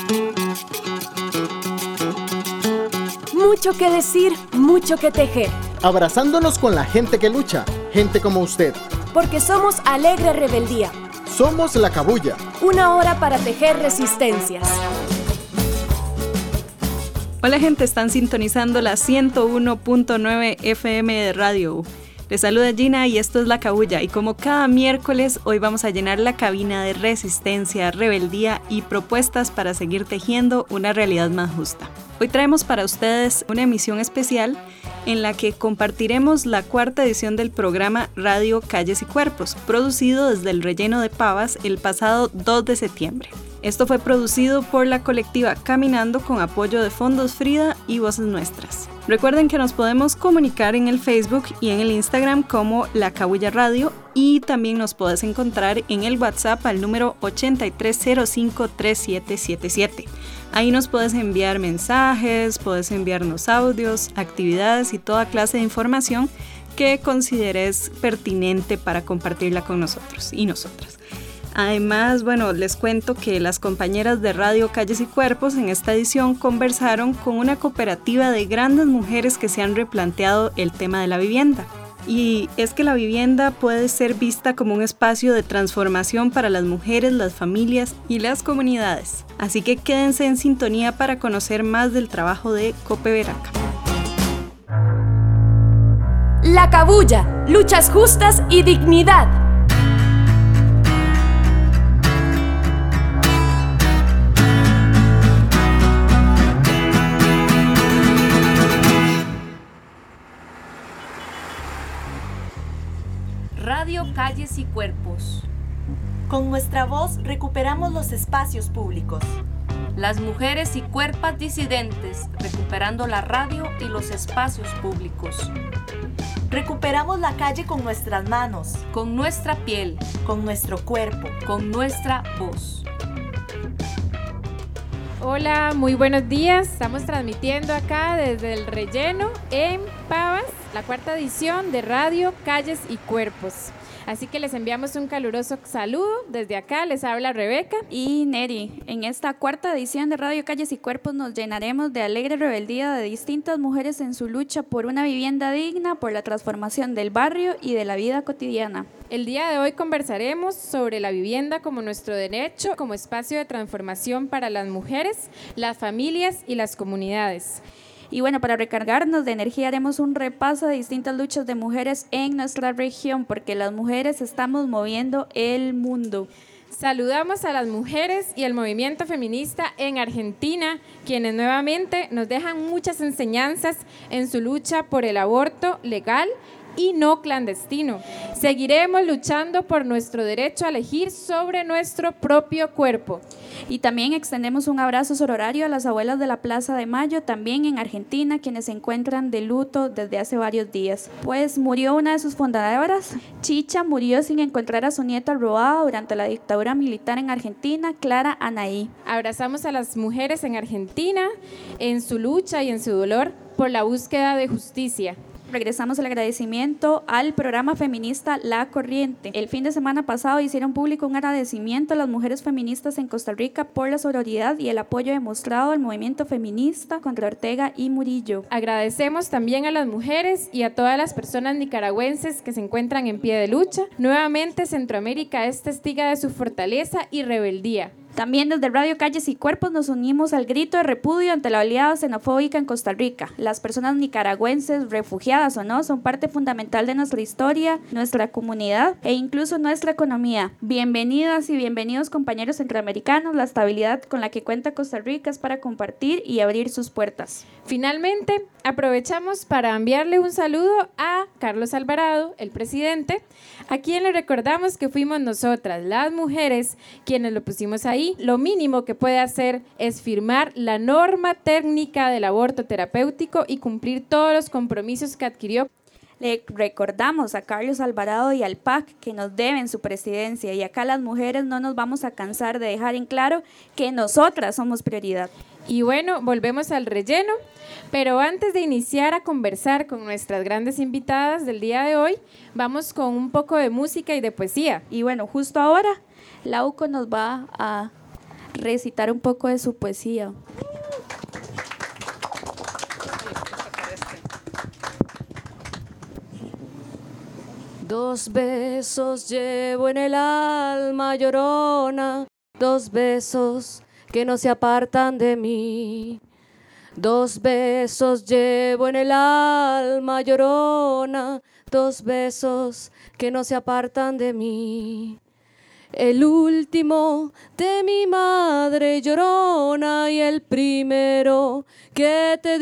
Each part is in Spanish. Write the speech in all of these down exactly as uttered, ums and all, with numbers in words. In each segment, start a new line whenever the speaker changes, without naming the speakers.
Mucho que decir, mucho que tejer.
Abrazándonos con la gente que lucha, gente como usted.
Porque somos Alegre Rebeldía.
Somos La Cabuya.
Una hora para tejer resistencias.
Hola gente, están sintonizando la ciento uno punto nueve F M de Radio. Les saluda Gina y esto es La Cabuya. Y como cada miércoles, hoy vamos a llenar la cabina de resistencia, rebeldía y propuestas para seguir tejiendo una realidad más justa. Hoy traemos para ustedes una emisión especial en la que compartiremos la cuarta edición del programa Radio Calles y Cuerpos, producido desde el Relleno de Pavas el pasado dos de septiembre. Esto fue producido por la colectiva Caminando con apoyo de Fondos Frida y Voces Nuestras. Recuerden que nos podemos comunicar en el Facebook y en el Instagram como La Cabuya Radio y también nos puedes encontrar en el WhatsApp al número ochenta y tres cero cinco treinta y siete setenta y siete. Ahí nos puedes enviar mensajes, puedes enviarnos audios, actividades y toda clase de información que consideres pertinente para compartirla con nosotros y nosotras. Además, bueno, les cuento que las compañeras de Radio Calles y Cuerpos en esta edición conversaron con una cooperativa de grandes mujeres que se han replanteado el tema de la vivienda. Y es que la vivienda puede ser vista como un espacio de transformación para las mujeres, las familias y las comunidades. Así que quédense en sintonía para conocer más del trabajo de Copeveraca.
La Cabuya, luchas justas y dignidad.
Radio Calles y Cuerpos.
Con nuestra voz recuperamos los espacios públicos.
Las mujeres y cuerpas disidentes, recuperando la radio y los espacios públicos.
Recuperamos la calle con nuestras manos,
con nuestra piel,
con nuestro cuerpo,
con nuestra voz.
Hola, muy buenos días. Estamos transmitiendo acá desde el Relleno en Pavas, la cuarta edición de Radio Calles y Cuerpos. Así que les enviamos un caluroso saludo. Desde acá les habla Rebeca
y Neri. En esta cuarta edición de Radio Calles y Cuerpos nos llenaremos de alegre rebeldía de distintas mujeres en su lucha por una vivienda digna, por la transformación del barrio y de la vida cotidiana.
El día de hoy conversaremos sobre la vivienda como nuestro derecho, como espacio de transformación para las mujeres, las familias y las comunidades.
Y bueno, para recargarnos de energía haremos un repaso de distintas luchas de mujeres en nuestra región, porque las mujeres estamos moviendo el mundo.
Saludamos a las mujeres y el movimiento feminista en Argentina, quienes nuevamente nos dejan muchas enseñanzas en su lucha por el aborto legal y no clandestino. Seguiremos luchando por nuestro derecho a elegir sobre nuestro propio cuerpo.
Y también extendemos un abrazo sororario a las abuelas de la Plaza de Mayo, también en Argentina, quienes se encuentran de luto desde hace varios días. Pues murió una de sus fundadoras. Chicha murió sin encontrar a su nieta robada durante la dictadura militar en Argentina, Clara Anaí.
Abrazamos a las mujeres en Argentina en su lucha y en su dolor por la búsqueda de justicia.
Regresamos el agradecimiento al programa feminista La Corriente. El fin de semana pasado hicieron público un agradecimiento a las mujeres feministas en Costa Rica por la sororidad y el apoyo demostrado al movimiento feminista contra Ortega y Murillo.
Agradecemos también a las mujeres y a todas las personas nicaragüenses que se encuentran en pie de lucha. Nuevamente Centroamérica es testiga de su fortaleza y rebeldía.
También desde Radio Calles y Cuerpos nos unimos al grito de repudio ante la oleada xenofóbica en Costa Rica. Las personas nicaragüenses, refugiadas o no, son parte fundamental de nuestra historia, nuestra comunidad e incluso nuestra economía. Bienvenidas y bienvenidos compañeros centroamericanos. La estabilidad con la que cuenta Costa Rica es para compartir y abrir sus puertas.
Finalmente, aprovechamos para enviarle un saludo a Carlos Alvarado, el presidente, a quien le recordamos que fuimos nosotras, las mujeres, quienes lo pusimos ahí. Lo mínimo que puede hacer es firmar la norma técnica del aborto terapéutico y cumplir todos los compromisos que adquirió.
Le recordamos a Carlos Alvarado y al P A C que nos deben su presidencia, y acá las mujeres no nos vamos a cansar de dejar en claro que nosotras somos prioridad.
Y bueno, volvemos al relleno, pero antes de iniciar a conversar con nuestras grandes invitadas del día de hoy, vamos con un poco de música y de poesía.
Y bueno, justo ahora Lauco nos va a recitar un poco de su poesía.
Dos besos llevo en el alma, llorona, dos besos que no se apartan de mí. Dos besos llevo en el alma, llorona, dos besos que no se apartan de mí. El último de mi madre llorona y el primero que te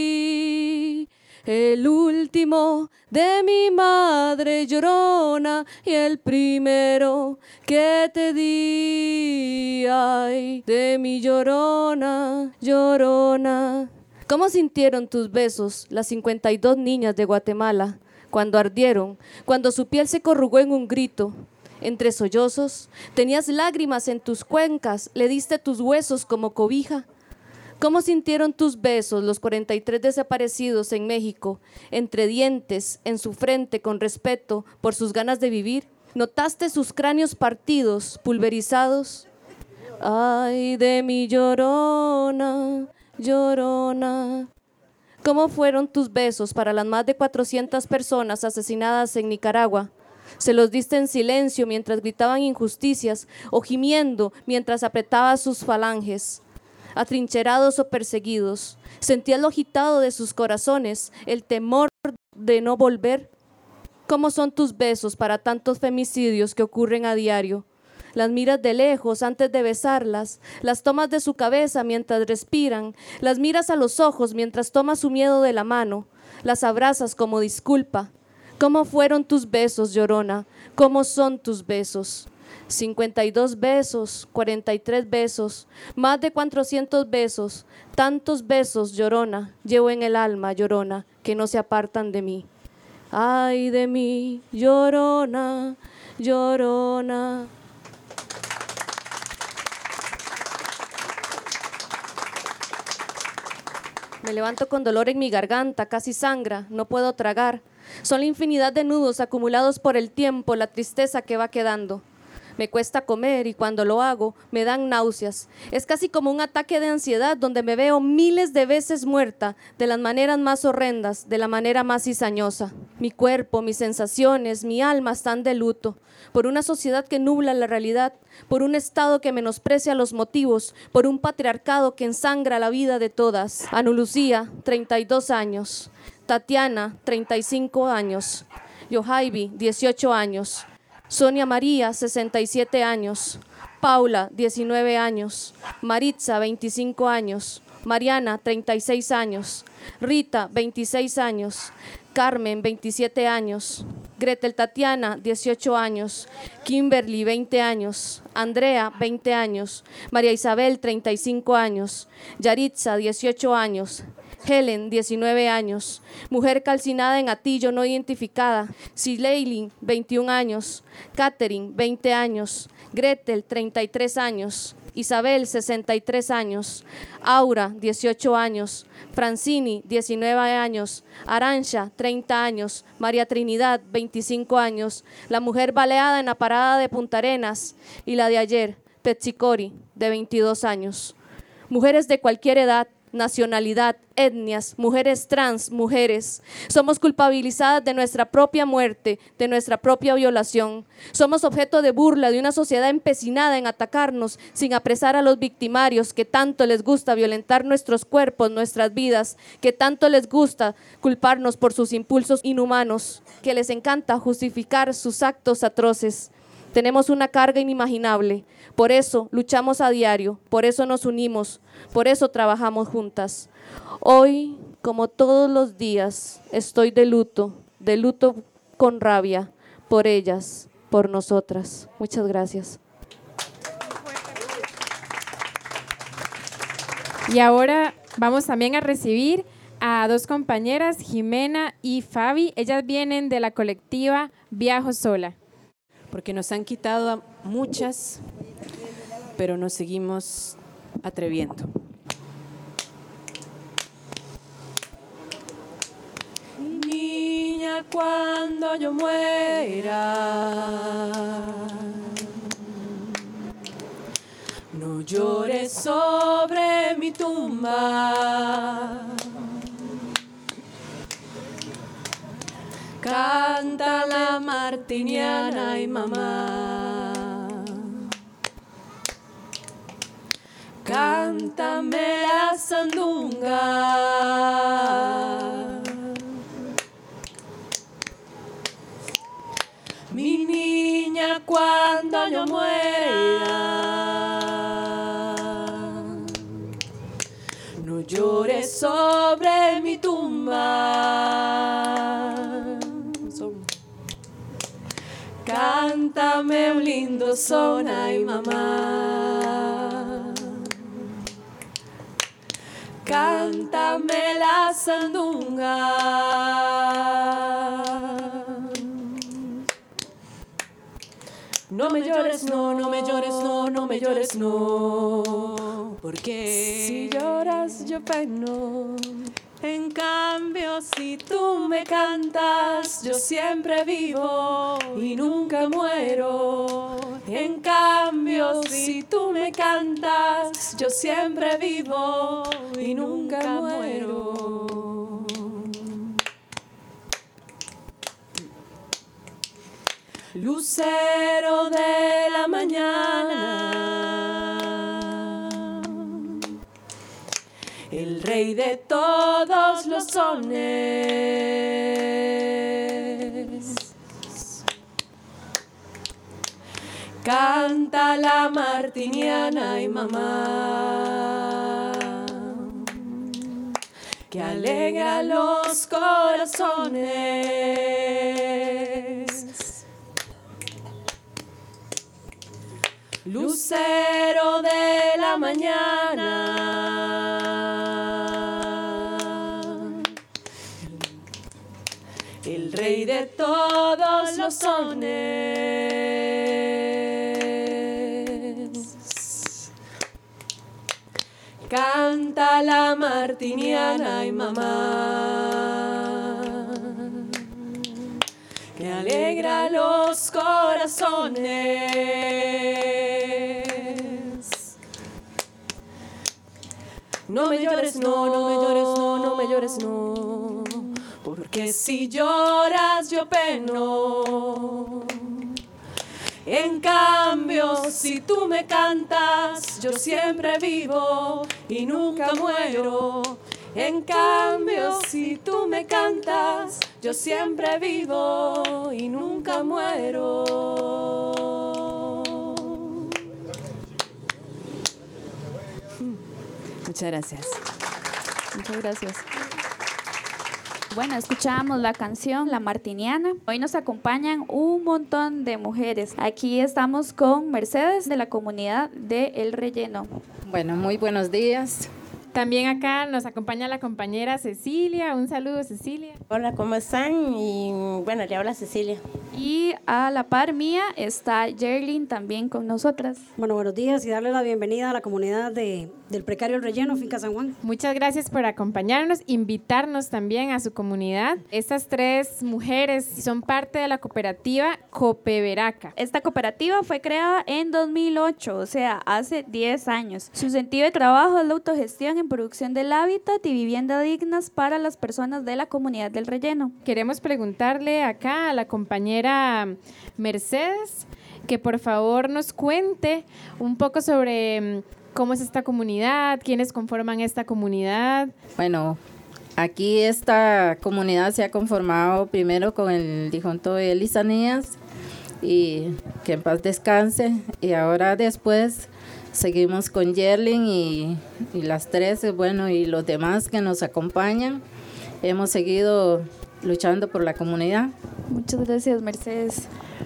di. El último de mi madre llorona y el primero que te di. Ay, de mi llorona, llorona. ¿Cómo sintieron tus besos las cincuenta y dos niñas de Guatemala cuando ardieron, cuando su piel se corrugó en un grito? Entre sollozos, tenías lágrimas en tus cuencas, le diste tus huesos como cobija. ¿Cómo sintieron tus besos los cuarenta y tres desaparecidos en México, entre dientes, en su frente, con respeto por sus ganas de vivir? ¿Notaste sus cráneos partidos, pulverizados? Ay, de mi llorona, llorona. ¿Cómo fueron tus besos para las más de cuatrocientas personas asesinadas en Nicaragua? Se los diste en silencio mientras gritaban injusticias o gimiendo mientras apretabas sus falanges. Atrincherados o perseguidos, sentías lo agitado de sus corazones, el temor de no volver. ¿Cómo son tus besos para tantos femicidios que ocurren a diario? Las miras de lejos antes de besarlas, las tomas de su cabeza mientras respiran, las miras a los ojos mientras tomas su miedo de la mano, las abrazas como disculpa. ¿Cómo fueron tus besos, llorona? ¿Cómo son tus besos? cincuenta y dos besos, cuarenta y tres besos, más de cuatrocientos besos, tantos besos, llorona, llevo en el alma, llorona, que no se apartan de mí. Ay, de mí, llorona, llorona. Me levanto con dolor en mi garganta, casi sangra, no puedo tragar. Son la infinidad de nudos acumulados por el tiempo, la tristeza que va quedando. Me cuesta comer y cuando lo hago me dan náuseas. Es casi como un ataque de ansiedad donde me veo miles de veces muerta, de las maneras más horrendas, de la manera más cizañosa. Mi cuerpo, mis sensaciones, mi alma están de luto, por una sociedad que nubla la realidad, por un Estado que menosprecia los motivos, por un patriarcado que ensangra la vida de todas. Ana Lucía, treinta y dos años. Tatiana, treinta y cinco años. Yohaibi, dieciocho años. Sonia María, sesenta y siete años. Paula, diecinueve años. Maritza, veinticinco años. Mariana, treinta y seis años. Rita, veintiséis años. Carmen, veintisiete años. Gretel Tatiana, dieciocho años. Kimberly, veinte años. Andrea, veinte años. María Isabel, treinta y cinco años. Yaritza, dieciocho años. Helen, diecinueve años. Mujer calcinada en Atillo no identificada. Sileili, veintiún años. Catherine, veinte años. Gretel, treinta y tres años. Isabel, sesenta y tres años. Aura, dieciocho años. Francini, diecinueve años. Arancha, treinta años. María Trinidad, veinticinco años. La mujer baleada en la parada de Punta Arenas. Y la de ayer, Petsicori, de veintidós años. Mujeres de cualquier edad, nacionalidad, etnias, mujeres trans, mujeres. Somos culpabilizadas de nuestra propia muerte, de nuestra propia violación. Somos objeto de burla de una sociedad empecinada en atacarnos sin apresar a los victimarios que tanto les gusta violentar nuestros cuerpos, nuestras vidas, que tanto les gusta culparnos por sus impulsos inhumanos, que les encanta justificar sus actos atroces. Tenemos una carga inimaginable, por eso luchamos a diario, por eso nos unimos, por eso trabajamos juntas. Hoy, como todos los días, estoy de luto, de luto con rabia, por ellas, por nosotras. Muchas gracias.
Y ahora vamos también a recibir a dos compañeras, Jimena y Fabi. Ellas vienen de la colectiva Viajo Sola.
Porque nos han quitado a muchas, pero nos seguimos atreviendo. Niña, cuando yo muera, no No llores sobre mi tumba. Canta la martiniana y mamá. Cántame la sandunga. Mi niña, cuando yo muera, no llores sobre mi tumba. Cántame un lindo son, ay mamá. Cántame la sandunga. No me llores, no, no me llores, no, no me llores, no. Porque si lloras yo peno. En cambio, si tú me cantas, yo siempre vivo y nunca muero. En cambio, si tú me cantas, yo siempre vivo y nunca muero. Lucero de la mañana, el rey de todos los sones, canta la martiniana y mamá, que alegra los corazones. Lucero de la mañana, el rey de todos los sones, canta la martiniana y mamá, que alegra los corazones. No me llores, no, no me llores, no, no me llores, no. Porque si lloras yo peno. En cambio, si tú me cantas, yo siempre vivo y nunca muero. En cambio, si tú me cantas, yo siempre vivo y nunca muero. Muchas gracias.
Muchas gracias. Bueno, escuchábamos la canción La Martiniana. Hoy nos acompañan un montón de mujeres. Aquí estamos con Mercedes de la comunidad de El Relleno.
Bueno, muy buenos días.
También acá nos acompaña la compañera Cecilia. Un saludo, Cecilia.
Hola, ¿cómo están? Y bueno, le habla Cecilia.
Y a la par mía está Yerlin también con nosotras.
Bueno, buenos días y darle la bienvenida a la comunidad de, del Precario El Relleno, Finca San Juan.
Muchas gracias por acompañarnos, invitarnos también a su comunidad. Estas tres mujeres son parte de la cooperativa Copeveraca.
Esta cooperativa fue creada en dos mil ocho, o sea, hace diez años. Su sentido de trabajo es la autogestión en producción del hábitat y vivienda dignas para las personas de la comunidad del Relleno.
Queremos preguntarle acá a la compañera Mercedes que por favor nos cuente un poco sobre cómo es esta comunidad, quiénes conforman esta comunidad.
Bueno, aquí esta comunidad se ha conformado primero con el difunto Elisanías, y que en paz descanse, y ahora después seguimos con Yerlin y, y las tres, bueno, y los demás que nos acompañan. Hemos seguido luchando por la comunidad.
Muchas gracias, Mercedes.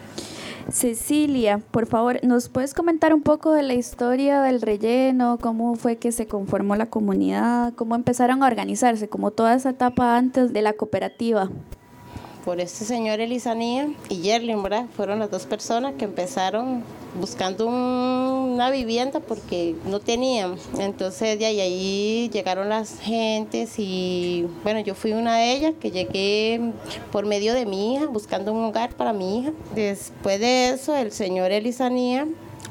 Cecilia, por favor, ¿nos puedes comentar un poco de la historia del Relleno? ¿Cómo fue que se conformó la comunidad? ¿Cómo empezaron a organizarse? Como toda esa etapa antes de la cooperativa.
Por este señor Elisanía y Yerlin, ¿verdad? Fueron las dos personas que empezaron buscando un, una vivienda porque no tenían. Entonces de ahí, ahí llegaron las gentes y bueno, yo fui una de ellas que llegué por medio de mi hija buscando un hogar para mi hija. Después de eso, el señor Elisanía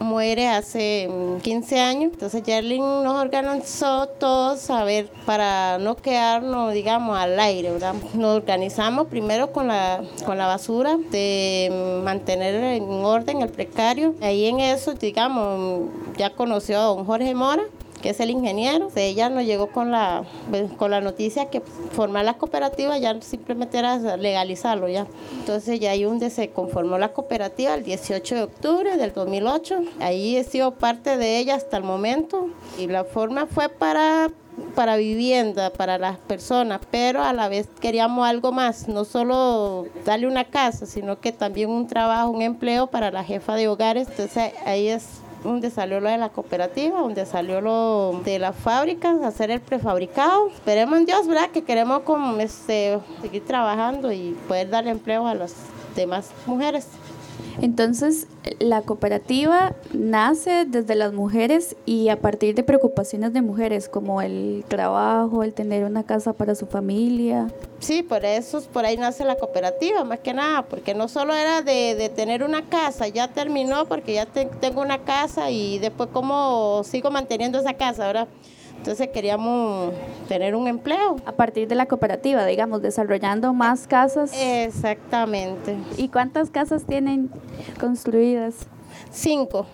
muere hace quince años. Entonces Yerlin nos organizó todos a ver, para no quedarnos, digamos, al aire, ¿verdad? Nos organizamos primero con la, con la basura, de mantener en orden el precario. Ahí en eso, digamos, ya conoció a don Jorge Mora, que es el ingeniero. Ella nos llegó con la, con la noticia que formar la cooperativa ya simplemente era legalizarlo ya. Entonces ya ahí donde se conformó la cooperativa el dieciocho de octubre del dos mil ocho. Ahí he sido parte de ella hasta el momento y la forma fue para para vivienda, para las personas, pero a la vez queríamos algo más, no solo darle una casa, sino que también un trabajo, un empleo para la jefa de hogares. Entonces ahí es donde salió lo de la cooperativa, donde salió lo de la fábrica, hacer el prefabricado. Esperemos en Dios, ¿verdad?, que queremos como este, seguir trabajando y poder darle empleo a las demás mujeres.
Entonces, la cooperativa nace desde las mujeres y a partir de preocupaciones de mujeres, como el trabajo, el tener una casa para su familia.
Sí, por eso, por ahí nace la cooperativa, más que nada, porque no solo era de, de tener una casa, ya terminó porque ya te, tengo una casa y después cómo sigo manteniendo esa casa, ¿verdad? Entonces queríamos tener un empleo.
A partir de la cooperativa, digamos, desarrollando más casas.
Exactamente.
¿Y cuántas casas tienen construidas?
Cinco.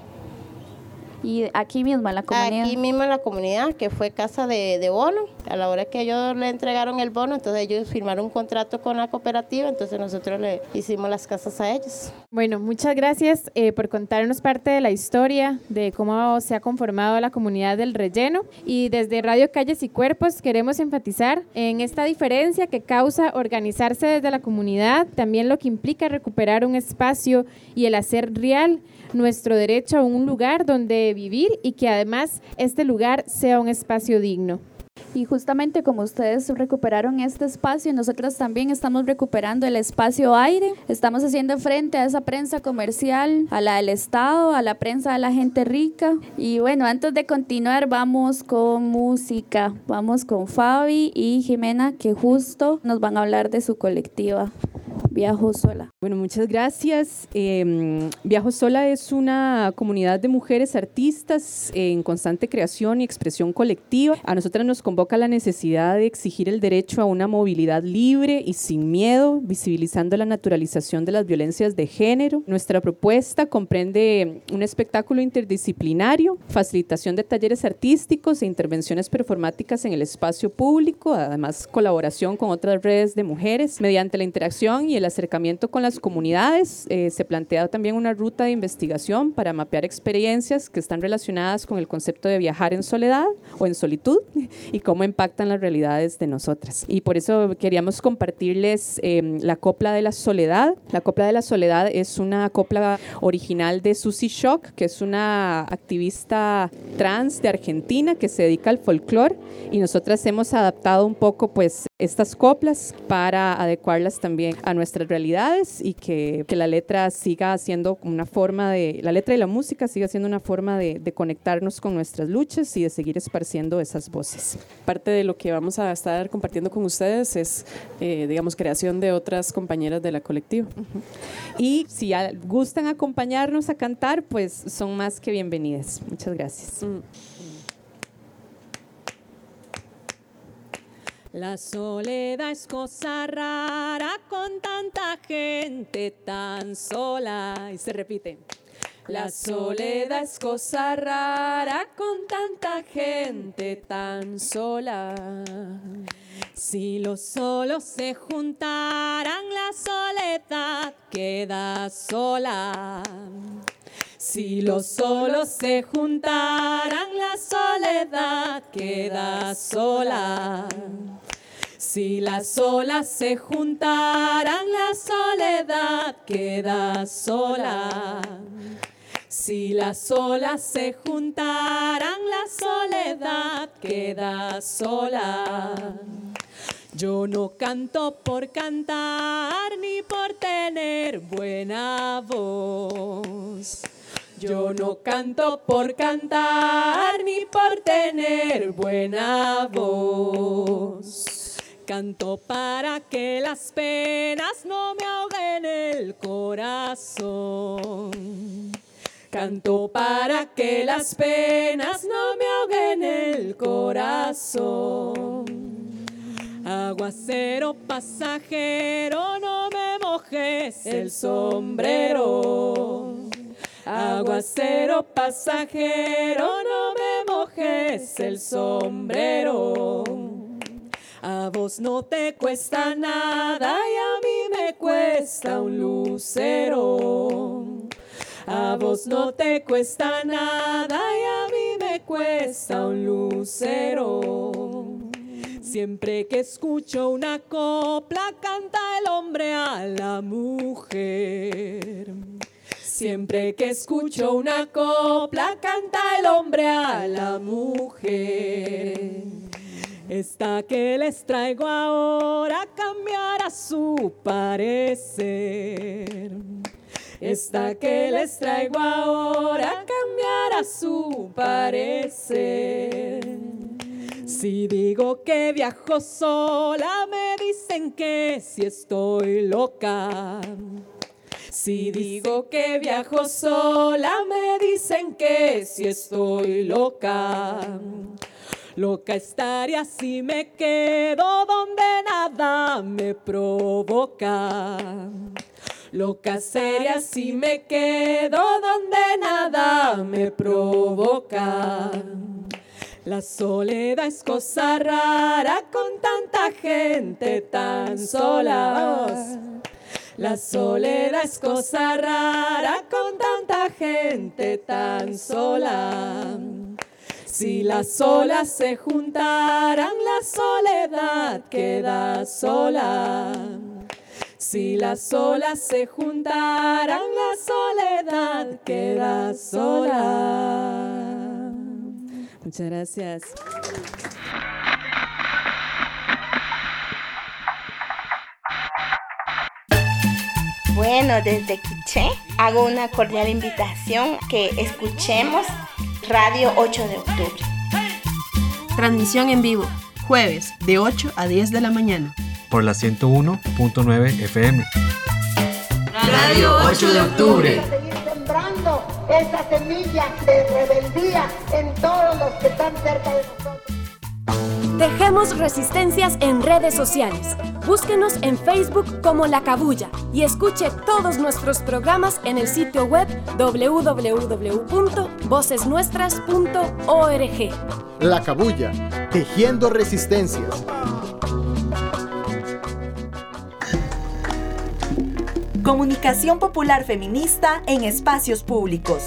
¿Y aquí mismo en la comunidad?
Aquí mismo en la comunidad, que fue casa de, de bono. A la hora que ellos le entregaron el bono, entonces ellos firmaron un contrato con la cooperativa, entonces nosotros le hicimos las casas a ellos.
Bueno, muchas gracias eh, por contarnos parte de la historia de cómo se ha conformado la comunidad del Relleno. Y desde Radio Calles y Cuerpos queremos enfatizar en esta diferencia que causa organizarse desde la comunidad, también lo que implica recuperar un espacio y el hacer real nuestro derecho a un lugar donde vivir y que además este lugar sea un espacio digno.
Y justamente como ustedes recuperaron este espacio, nosotros también estamos recuperando el espacio aire. Estamos haciendo frente a esa prensa comercial, a la del Estado, a la prensa de la gente rica. Y bueno, antes de continuar, vamos con música. Vamos con Fabi y Jimena, que justo nos van a hablar de su colectiva Viajo Sola.
Bueno, muchas gracias. Eh, Viajo Sola es una comunidad de mujeres artistas en constante creación y expresión colectiva. A nosotras nos convoca la necesidad de exigir el derecho a una movilidad libre y sin miedo, visibilizando la naturalización de las violencias de género. Nuestra propuesta comprende un espectáculo interdisciplinario, facilitación de talleres artísticos e intervenciones performáticas en el espacio público, además colaboración con otras redes de mujeres. Mediante la interacción y el acercamiento con las comunidades, eh, se plantea también una ruta de investigación para mapear experiencias que están relacionadas con el concepto de viajar en soledad o en solitud y cómo impactan las realidades de nosotras. Y por eso queríamos compartirles eh, la Copla de la Soledad. La Copla de la Soledad es una copla original de Susie Shock, que es una activista trans de Argentina que se dedica al folclore, y nosotras hemos adaptado un poco pues estas coplas para adecuarlas también a nuestras realidades y que, que la letra siga siendo una forma de, la letra y la música siga siendo una forma de, de conectarnos con nuestras luchas y de seguir esparciendo esas voces.
Parte de lo que vamos a estar compartiendo con ustedes es, eh, digamos, creación de otras compañeras de la colectiva.
Uh-huh. Y si gustan acompañarnos a cantar, pues son más que bienvenidas. Muchas gracias. Mm.
La soledad es cosa rara con tanta gente tan sola. Y se repite. La soledad es cosa rara con tanta gente tan sola. Si los solos se juntaran, la soledad queda sola. Si los solos se juntaran, la soledad queda sola. Si las olas se juntaran, la soledad queda sola. Si las olas se juntaran, la soledad queda sola. Yo no canto por cantar ni por tener buena voz. Yo no canto por cantar ni por tener buena voz. Canto para que las penas no me ahoguen el corazón. Canto para que las penas no me ahoguen el corazón. Aguacero pasajero, no me mojes el sombrero. Aguacero pasajero, no me mojes el sombrero. A vos no te cuesta nada y a mí me cuesta un lucero. A vos no te cuesta nada y a mí me cuesta un lucero. Siempre que escucho una copla canta el hombre a la mujer. Siempre que escucho una copla canta el hombre a la mujer. Esta que les traigo ahora cambiará su parecer. Esta que les traigo ahora cambiará su parecer. Si digo que viajo sola, me dicen que si estoy loca. Si digo que viajo sola, me dicen que si estoy loca. Loca estaría si me quedo donde nada me provoca. Loca sería si me quedo donde nada me provoca. La soledad es cosa rara con tanta gente tan sola. La soledad es cosa rara con tanta gente tan sola. Si las olas se juntaran, la soledad queda sola. Si las olas se juntaran, la soledad queda sola. Muchas gracias.
Bueno, desde Quiché hago una cordial invitación que escuchemos Radio ocho de octubre.
Transmisión en vivo, jueves de ocho a diez de la mañana.
Por la ciento uno punto nueve F M.
Radio ocho de octubre.
Seguir sembrando esa semilla de rebeldía en todos los que están cerca de nosotros.
Tejemos resistencias en redes sociales. Búsquenos en Facebook como La Cabulla y escuche todos nuestros programas en el sitio web doble u doble u doble u punto voces nuestras punto org.
La Cabulla, tejiendo resistencias.
Comunicación popular feminista en espacios públicos.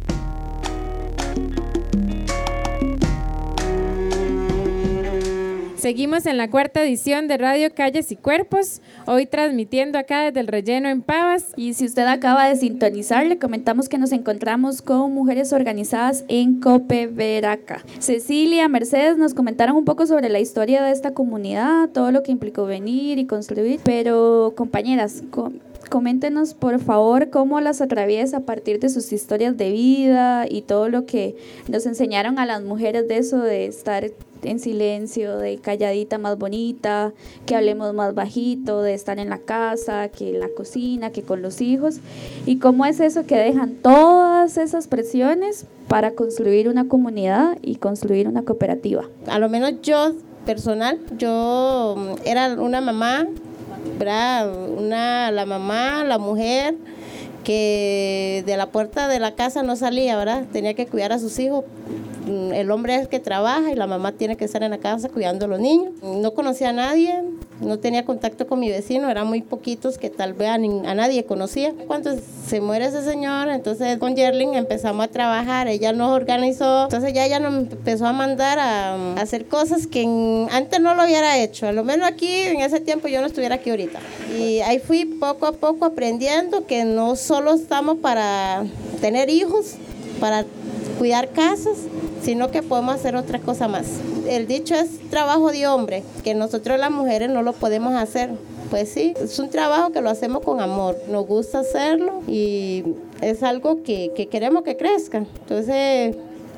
Seguimos en la cuarta edición de Radio Calles y Cuerpos, hoy transmitiendo acá desde el Relleno en Pavas.
Y si usted acaba de sintonizar, le comentamos que nos encontramos con mujeres organizadas en Copeveraca. Cecilia, Mercedes nos comentaron un poco sobre la historia de esta comunidad, todo lo que implicó venir y construir, pero compañeras, com- coméntenos por favor cómo las atraviesa a partir de sus historias de vida y todo lo que nos enseñaron a las mujeres de eso de estar en silencio, de calladita más bonita, que hablemos más bajito, de estar en la casa, que en la cocina, que con los hijos, y cómo es eso que dejan todas esas presiones para construir una comunidad y construir una cooperativa.
A lo menos yo, personal, yo era una mamá, ¿verdad? Una, la mamá, la mujer, que de la puerta de la casa no salía, ¿verdad? Tenía que cuidar a sus hijos. El hombre es el que trabaja y la mamá tiene que estar en la casa cuidando a los niños. No conocía a nadie, no tenía contacto con mi vecino, eran muy poquitos que tal vez a, ni, a nadie conocía. Cuando se muere ese señor, entonces con Yerlin empezamos a trabajar, ella nos organizó, entonces ya ella nos empezó a mandar a, a hacer cosas que en, antes no lo hubiera hecho, a lo menos aquí en ese tiempo yo no estuviera aquí ahorita. Y ahí fui poco a poco aprendiendo que no solo estamos para tener hijos, para cuidar casas, sino que podemos hacer otra cosa más. El dicho es trabajo de hombre, que nosotros las mujeres no lo podemos hacer. Pues sí, es un trabajo que lo hacemos con amor, nos gusta hacerlo y es algo que, que queremos que crezca. Entonces,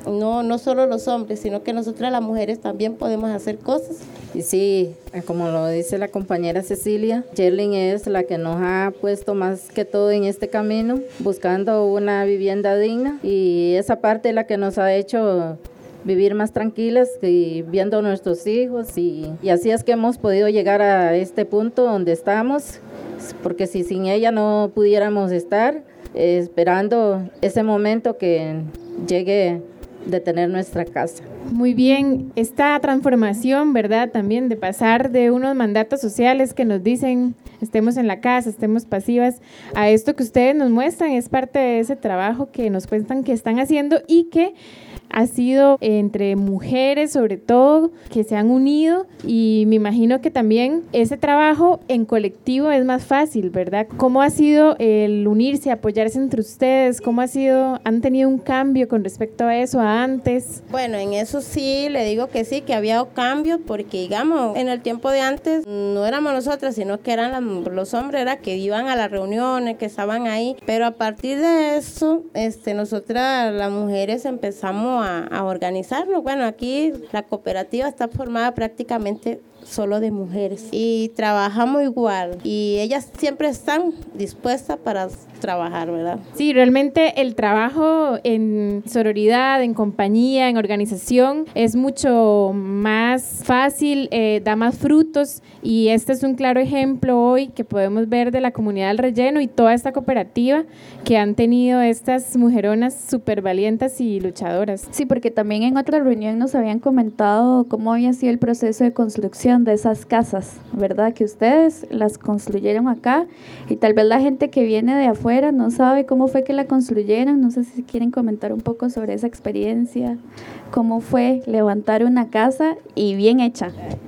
no, no solo los hombres, sino que nosotras las mujeres también podemos hacer cosas.
Y sí, como lo dice la compañera Cecilia, Yerlin es la que nos ha puesto más que todo en este camino, buscando una vivienda digna, y esa parte es la que nos ha hecho vivir más tranquilas y viendo a nuestros hijos, y, y así es que hemos podido llegar a este punto donde estamos, porque si sin ella no pudiéramos estar eh, esperando ese momento que llegue de tener nuestra casa.
Muy bien, esta transformación, ¿verdad? También de pasar de unos mandatos sociales que nos dicen estemos en la casa, estemos pasivas, a esto que ustedes nos muestran, es parte de ese trabajo que nos cuentan que están haciendo y que ha sido entre mujeres sobre todo que se han unido, y me imagino que también ese trabajo en colectivo es más fácil, ¿verdad? ¿Cómo ha sido el unirse, apoyarse entre ustedes? ¿Cómo ha sido, han tenido un cambio con respecto a eso, a antes?
Bueno, en eso sí, le digo que sí, que había cambios, porque digamos, en el tiempo de antes no éramos nosotras, sino que eran la, los hombres, era que iban a las reuniones, que estaban ahí, pero a partir de eso, este, nosotras las mujeres empezamos a, a organizarnos. Bueno, aquí la cooperativa está formada prácticamente solo de mujeres y trabajamos igual, y ellas siempre están dispuestas para trabajar, ¿verdad?
Sí, realmente el trabajo en sororidad, en compañía, en organización es mucho más fácil, eh, da más frutos, y este es un claro ejemplo hoy que podemos ver de la comunidad del Relleno y toda esta cooperativa que han tenido estas mujeronas súper valientes y luchadoras.
Sí, porque también en otra reunión nos habían comentado cómo había sido el proceso de construcción de esas casas, ¿verdad? Que ustedes las construyeron acá, y tal vez la gente que viene de afuera no sabe cómo fue que la construyeron. No sé si quieren comentar un poco sobre esa experiencia, cómo fue levantar una casa y bien hecha.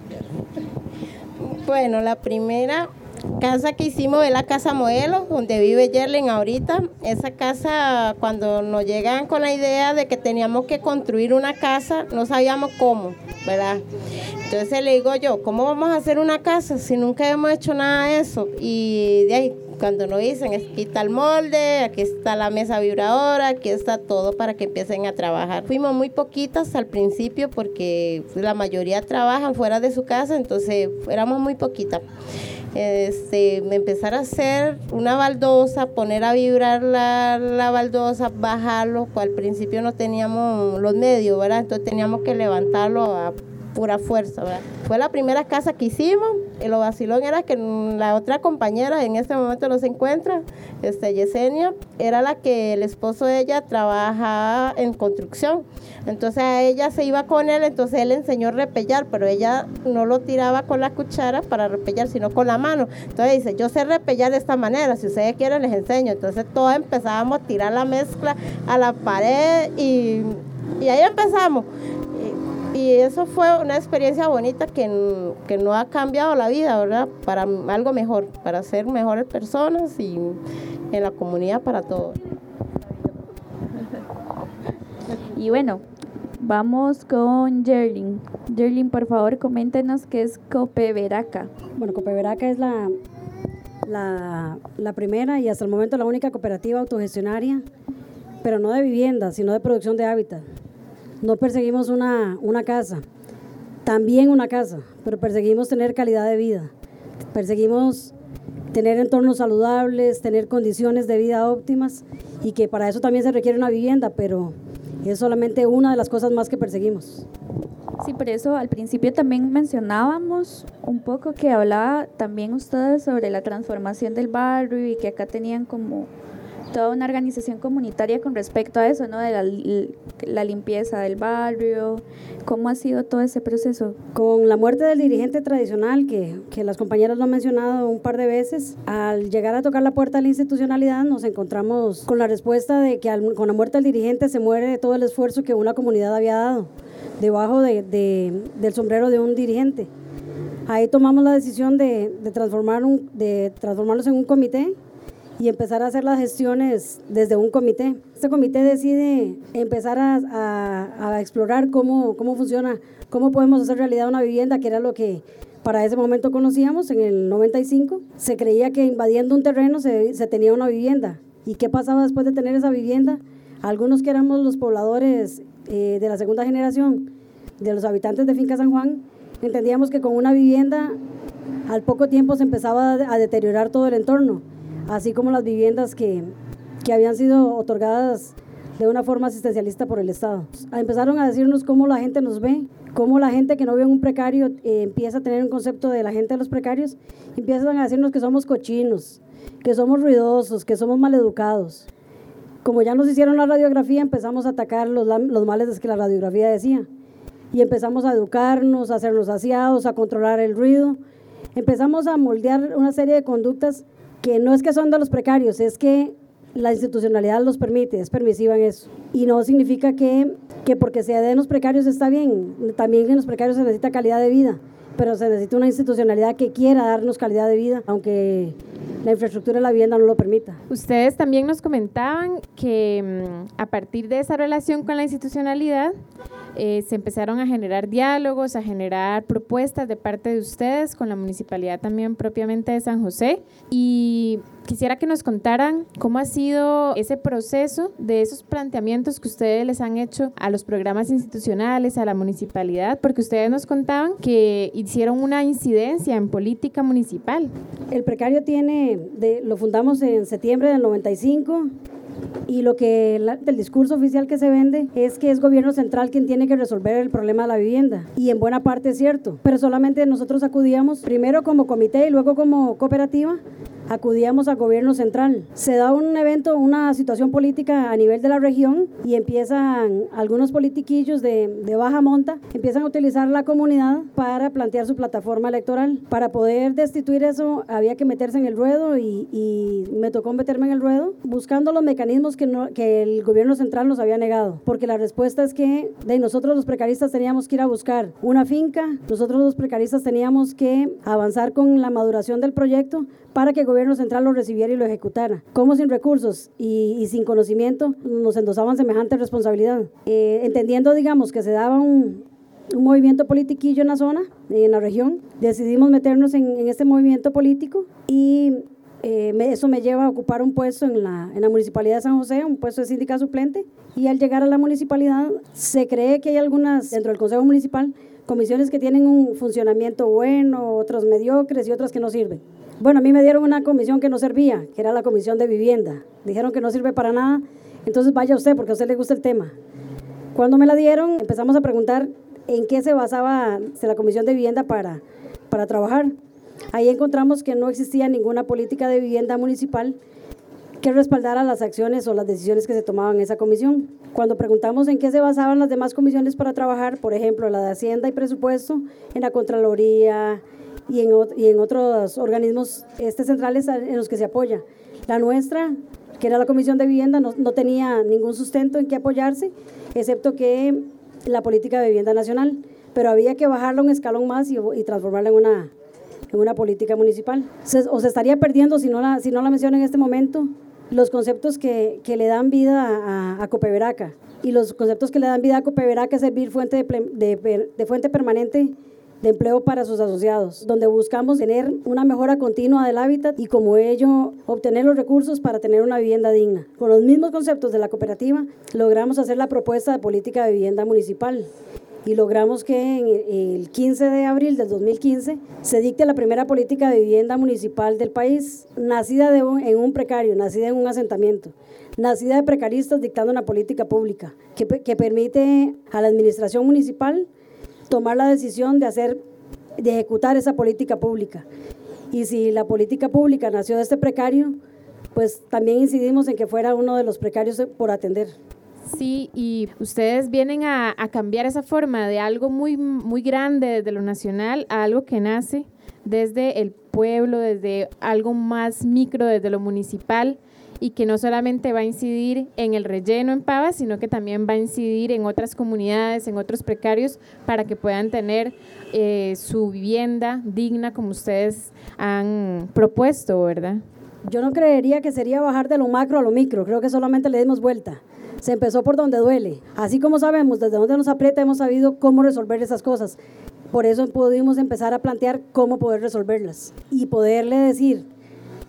Bueno, la primera casa que hicimos es la casa modelo, donde vive Yerlin ahorita. Esa casa, cuando nos llegan con la idea de que teníamos que construir una casa, no sabíamos cómo, ¿verdad? Entonces le digo yo, ¿cómo vamos a hacer una casa si nunca hemos hecho nada de eso? Y de ahí, cuando nos dicen, aquí está el molde, aquí está la mesa vibradora, aquí está todo para que empiecen a trabajar. Fuimos muy poquitas al principio porque la mayoría trabajan fuera de su casa, entonces éramos muy poquitas. Este, empezar a hacer una baldosa, poner a vibrar la, la baldosa, bajarlo, pues al principio no teníamos los medios, ¿verdad? Entonces teníamos que levantarlo a pura fuerza, ¿verdad? Fue la primera casa que hicimos, y lo vacilón era que la otra compañera, en este momento no se encuentra, este, Yesenia, era la que el esposo de ella trabajaba en construcción, entonces a ella se iba con él, entonces él le enseñó a repellar, pero ella no lo tiraba con la cuchara para repellar, sino con la mano. Entonces dice, yo sé repellar de esta manera, si ustedes quieren les enseño. Entonces todos empezábamos a tirar la mezcla a la pared, y, y ahí empezamos. Y eso fue una experiencia bonita que, que no ha cambiado la vida, ¿verdad? Para algo mejor, para ser mejores personas y en la comunidad para todos.
Y bueno, vamos con Yerlin. Yerlin, por favor, coméntenos qué es Copeveraca.
Bueno, Copeveraca es la, la, la primera y hasta el momento la única cooperativa autogestionaria, pero no de vivienda, sino de producción de hábitat. No perseguimos una, una casa, también una casa, pero perseguimos tener calidad de vida, perseguimos tener entornos saludables, tener condiciones de vida óptimas, y que para eso también se requiere una vivienda, pero es solamente una de las cosas más que perseguimos.
Sí, por eso al principio también mencionábamos un poco que hablaba también ustedes sobre la transformación del barrio, y que acá tenían como toda una organización comunitaria con respecto a eso, ¿no? De la, la limpieza del barrio. ¿Cómo ha sido todo ese proceso?
Con la muerte del dirigente tradicional, que, que las compañeras lo han mencionado un par de veces, al llegar a tocar la puerta de la institucionalidad nos encontramos con la respuesta de que al, con la muerte del dirigente se muere todo el esfuerzo que una comunidad había dado debajo de, de, del sombrero de un dirigente. Ahí tomamos la decisión de, de, transformar un, de transformarlos en un comité y empezar a hacer las gestiones desde un comité. Este comité decide empezar a, a, a explorar cómo, cómo funciona, cómo podemos hacer realidad una vivienda, que era lo que para ese momento conocíamos. En el noventa y cinco se creía que invadiendo un terreno se, se tenía una vivienda. ¿Y qué pasaba después de tener esa vivienda? Algunos que éramos los pobladores eh, de la segunda generación de los habitantes de Finca San Juan, entendíamos que con una vivienda al poco tiempo se empezaba a deteriorar todo el entorno, así como las viviendas que, que habían sido otorgadas de una forma asistencialista por el Estado. Empezaron a decirnos cómo la gente nos ve, cómo la gente que no ve en un precario eh, empieza a tener un concepto de la gente de los precarios, empiezan a decirnos que somos cochinos, que somos ruidosos, que somos maleducados. Como ya nos hicieron la radiografía, empezamos a atacar los, los males que la radiografía decía. Y empezamos a educarnos, a hacernos aseados, a controlar el ruido. Empezamos a moldear una serie de conductas que no es que son de los precarios, es que la institucionalidad los permite, es permisiva en eso. Y no significa que, que porque se den los precarios está bien, también en los precarios se necesita calidad de vida, pero se necesita una institucionalidad que quiera darnos calidad de vida, aunque la infraestructura de la vivienda no lo permita.
Ustedes también nos comentaban que a partir de esa relación con la institucionalidad, Eh, se empezaron a generar diálogos, a generar propuestas de parte de ustedes con la municipalidad también propiamente de San José, y quisiera que nos contaran cómo ha sido ese proceso de esos planteamientos que ustedes les han hecho a los programas institucionales, a la municipalidad, porque ustedes nos contaban que hicieron una incidencia en política municipal.
El precario tiene, de, lo fundamos en septiembre del noventa y cinco, y lo que la, del discurso oficial que se vende es que es gobierno central quien tiene que resolver el problema de la vivienda, y en buena parte es cierto, pero solamente nosotros acudíamos primero como comité y luego como cooperativa, acudíamos al gobierno central. Se da un evento, una situación política a nivel de la región, y empiezan algunos politiquillos de, de baja monta, empiezan a utilizar la comunidad para plantear su plataforma electoral. Para poder destituir eso había que meterse en el ruedo, y, y me tocó meterme en el ruedo buscando los mecanismos que, no, que el gobierno central nos había negado, porque la respuesta es que de nosotros los precaristas teníamos que ir a buscar una finca, nosotros los precaristas teníamos que avanzar con la maduración del proyecto para que el gobierno central lo recibiera y lo ejecutara. Como sin recursos y, y sin conocimiento nos endosaban semejante responsabilidad. Eh, entendiendo, digamos, que se daba un, un movimiento politiquillo en la zona, en la región, decidimos meternos en, en este movimiento político, y eh, me, eso me lleva a ocupar un puesto en la, en la Municipalidad de San José, un puesto de síndica suplente, y al llegar a la municipalidad se cree que hay algunas, dentro del Consejo Municipal, comisiones que tienen un funcionamiento bueno, otras mediocres y otras que no sirven. Bueno, a mí me dieron una comisión que no servía, que era la comisión de vivienda. Dijeron que no sirve para nada, entonces vaya usted porque a usted le gusta el tema. Cuando me la dieron, empezamos a preguntar en qué se basaba la comisión de vivienda para, para trabajar. Ahí encontramos que no existía ninguna política de vivienda municipal que respaldara las acciones o las decisiones que se tomaban en esa comisión. Cuando preguntamos en qué se basaban las demás comisiones para trabajar, por ejemplo, la de Hacienda y Presupuesto, en la Contraloría y en, y en otros organismos este, centrales en los que se apoya. La nuestra, que era la Comisión de Vivienda, no, no tenía ningún sustento en qué apoyarse, excepto que la política de vivienda nacional, pero había que bajarla un escalón más y, y transformarla en una, en una política municipal. Se, o se estaría perdiendo, si no la, si no la menciono en este momento, los conceptos que, que le dan vida a, a Copeveraca, y los conceptos que le dan vida a Copeveraca es servir fuente de, de, de fuente permanente de empleo para sus asociados, donde buscamos tener una mejora continua del hábitat y como ello obtener los recursos para tener una vivienda digna. Con los mismos conceptos de la cooperativa logramos hacer la propuesta de política de vivienda municipal y logramos que en el quince de abril del dos mil quince se dicte la primera política de vivienda municipal del país, nacida de un, en un precario, nacida en un asentamiento, nacida de precaristas dictando una política pública que, que permite a la administración municipal tomar la decisión de hacer, de ejecutar esa política pública. Y si la política pública nació de este precario, pues también incidimos en que fuera uno de los precarios por atender.
Sí, y ustedes vienen a, a cambiar esa forma de algo muy, muy grande desde lo nacional a algo que nace desde el pueblo, desde algo más micro, desde lo municipal, y que no solamente va a incidir en el relleno en Pavas, sino que también va a incidir en otras comunidades, en otros precarios, para que puedan tener eh, su vivienda digna como ustedes han propuesto, ¿verdad?
Yo no creería que sería bajar de lo macro a lo micro, creo que solamente le dimos vuelta. Se empezó por donde duele. Así como sabemos desde dónde nos aprieta, hemos sabido cómo resolver esas cosas. Por eso pudimos empezar a plantear cómo poder resolverlas y poderle decir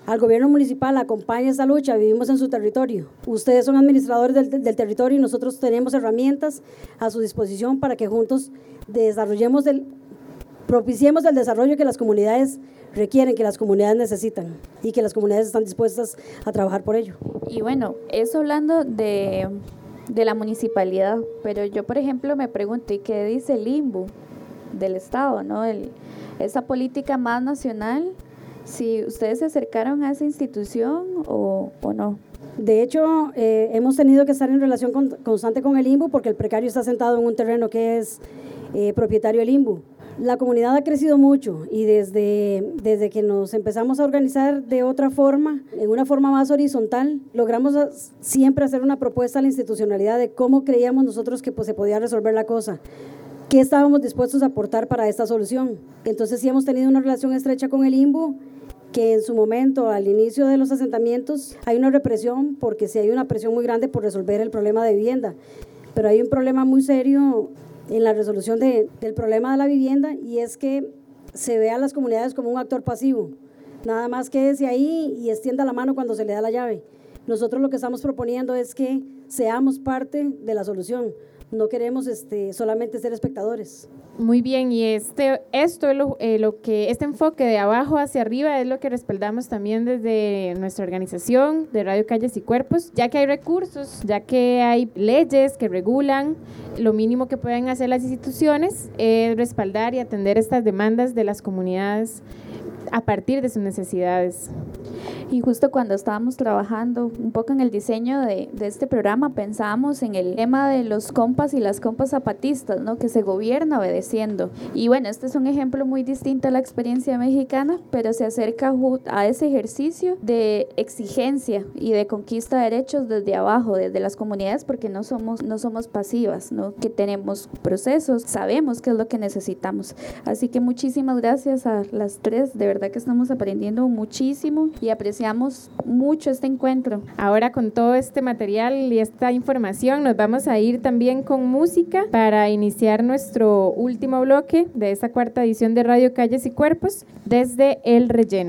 al gobierno municipal acompañe esta lucha, vivimos en su territorio. Ustedes son administradores del, del territorio y nosotros tenemos herramientas a su disposición para que juntos desarrollemos, el, propiciemos el desarrollo que las comunidades requieren, que las comunidades necesitan y que las comunidades están dispuestas a trabajar por ello.
Y bueno, eso hablando de, de la municipalidad, pero yo por ejemplo me pregunto, ¿y qué dice el I M B U del Estado, ¿no? El, esa política más nacional, si ustedes se acercaron a esa institución o, o no?
De hecho, eh, hemos tenido que estar en relación con, constante con el I M B U porque el precario está sentado en un terreno que es eh, propietario del I M B U. La comunidad ha crecido mucho y desde, desde que nos empezamos a organizar de otra forma, en una forma más horizontal, logramos siempre hacer una propuesta a la institucionalidad de cómo creíamos nosotros que pues, se podía resolver la cosa, qué estábamos dispuestos a aportar para esta solución. Entonces sí hemos tenido una relación estrecha con el I M B U, que en su momento, al inicio de los asentamientos, hay una represión porque sí hay una presión muy grande por resolver el problema de vivienda, pero hay un problema muy serio en la resolución de, del problema de la vivienda y es que se ve a las comunidades como un actor pasivo, nada más quédese ahí y extienda la mano cuando se le da la llave. Nosotros lo que estamos proponiendo es que seamos parte de la solución, no queremos este, solamente ser espectadores.
Muy bien, y este, esto es lo, eh, lo que, este enfoque de abajo hacia arriba es lo que respaldamos también desde nuestra organización de Radio Calles y Cuerpos, ya que hay recursos, ya que hay leyes que regulan, lo mínimo que pueden hacer las instituciones es respaldar y atender estas demandas de las comunidades a partir de sus necesidades.
Y justo cuando estábamos trabajando un poco en el diseño de, de este programa, pensábamos en el tema de los compas y las compas zapatistas, ¿no? Que se gobierna obedeciendo. Y bueno, este es un ejemplo muy distinto a la experiencia mexicana, pero se acerca a ese ejercicio de exigencia y de conquista de derechos desde abajo, desde las comunidades, porque no somos, no somos pasivas, ¿no? Que tenemos procesos, sabemos qué es lo que necesitamos. Así que muchísimas gracias a las tres, de verdad que estamos aprendiendo muchísimo y apreciamos mucho este encuentro.
Ahora con todo este material y esta información nos vamos a ir también con música para iniciar nuestro último bloque de esta cuarta edición de Radio Calles y Cuerpos desde El Relleno.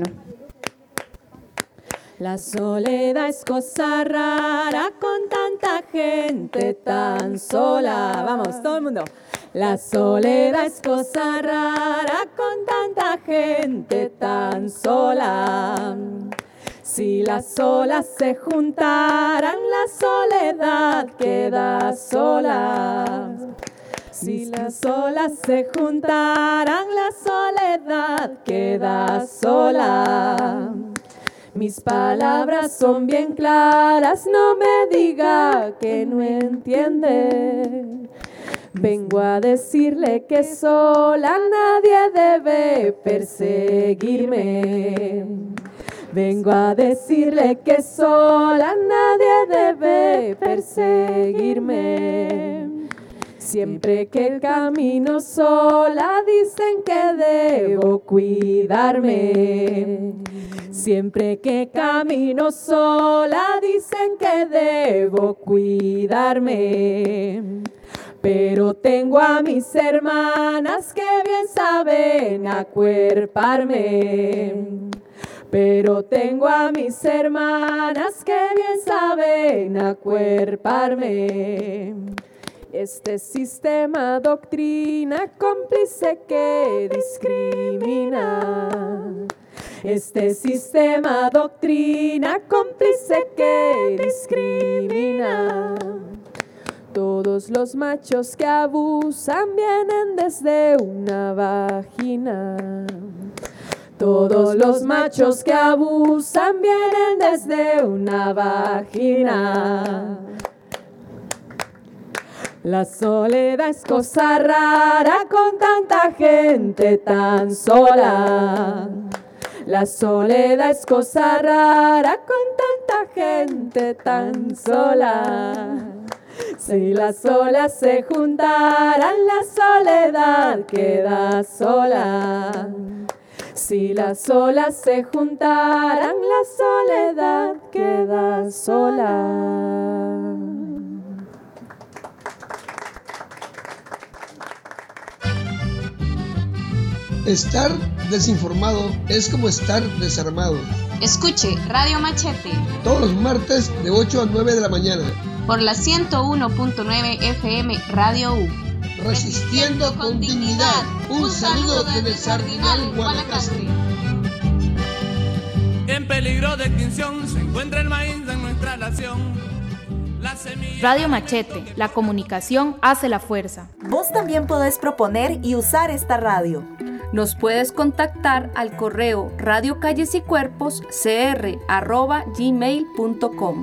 La soledad es cosa rara con tanta gente tan sola. Vamos, todo el mundo. La soledad es cosa rara con tanta gente tan sola. Si las olas se juntaran, la soledad queda sola. Si las olas se juntaran, la soledad queda sola. Mis palabras son bien claras, no me diga que no entiende. Vengo a decirle que sola nadie debe perseguirme. Vengo a decirle que sola nadie debe perseguirme. Siempre que camino sola dicen que debo cuidarme. Siempre que camino sola dicen que debo cuidarme. Pero tengo a mis hermanas que bien saben acuerparme. Pero tengo a mis hermanas que bien saben acuerparme. Este sistema doctrina cómplice que discrimina. Este sistema doctrina cómplice que discrimina. Todos los machos que abusan vienen desde una vagina. Todos los machos que abusan vienen desde una vagina. La soledad es cosa rara con tanta gente tan sola. La soledad es cosa rara con tanta gente tan sola. Si las olas se juntaran, la soledad queda sola. Si las olas se juntaran, la soledad queda sola.
Estar desinformado es como estar desarmado. Escuche Radio Machete
todos los martes de ocho a nueve de la mañana
por la ciento uno punto nueve F M Radio U.
Resistiendo con dignidad. Un saludo desde el Sardinal, Guanacaste.
En peligro de extinción se encuentra el maíz en nuestra nación.
Radio Machete, la comunicación hace la fuerza.
Vos también podés proponer y usar esta radio.
Nos puedes contactar al correo radio calles y cuerpos cr arroba gmail punto com.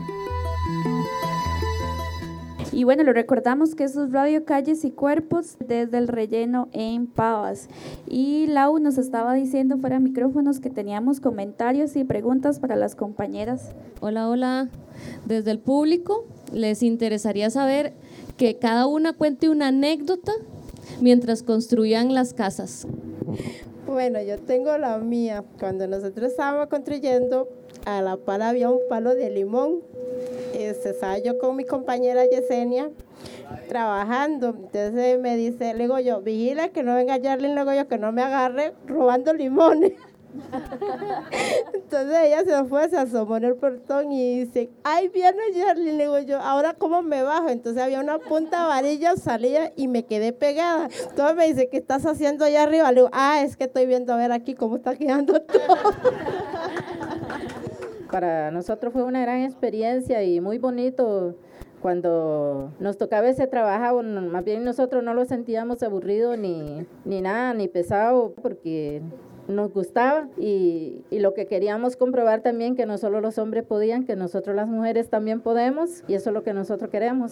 Y bueno, lo recordamos que eso es Radio Calles y Cuerpos desde el relleno en Pavas. Y Lau nos estaba diciendo fuera de micrófonos que teníamos comentarios y preguntas para las compañeras.
Hola, hola. Desde el público les interesaría saber que cada una cuente una anécdota mientras construían las casas.
Bueno, yo tengo la mía. Cuando nosotros estábamos construyendo, a la par había un palo de limón. Este, estaba yo con mi compañera Yesenia trabajando. Entonces me dice, le digo yo, vigila que no venga Yarlin, luego yo que no me agarre robando limones. Entonces ella se fue, se asomó en el portón y dice, ay, viene Yarlin, le digo yo, ahora cómo me bajo. Entonces había una punta varilla, salía y me quedé pegada. Entonces me dice, ¿qué estás haciendo allá arriba? Le digo, ah, es que estoy viendo a ver aquí cómo está quedando todo.
Para nosotros fue una gran experiencia y muy bonito cuando nos tocaba ese trabajo. Más bien nosotros no lo sentíamos aburrido ni, ni nada, ni pesado, porque nos gustaba y, y lo que queríamos comprobar también, que no solo los hombres podían, que nosotros las mujeres también podemos, y eso es lo que nosotros queremos.